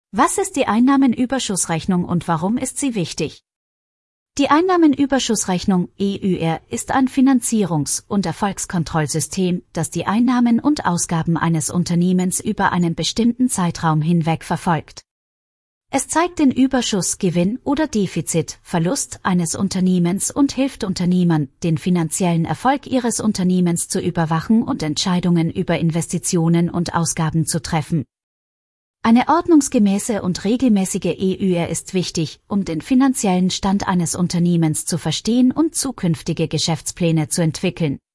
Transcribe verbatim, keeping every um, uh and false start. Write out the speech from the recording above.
Was ist die Einnahmenüberschussrechnung und warum ist sie wichtig? Die Einnahmenüberschussrechnung E Ü R ist ein Finanzierungs- und Erfolgskontrollsystem, das die Einnahmen und Ausgaben eines Unternehmens über einen bestimmten Zeitraum hinweg verfolgt. Es zeigt den Überschuss, Gewinn oder Defizit, Verlust eines Unternehmens und hilft Unternehmern, den finanziellen Erfolg ihres Unternehmens zu überwachen und Entscheidungen über Investitionen und Ausgaben zu treffen. Eine ordnungsgemäße und regelmäßige E Ü R ist wichtig, um den finanziellen Stand eines Unternehmens zu verstehen und zukünftige Geschäftspläne zu entwickeln.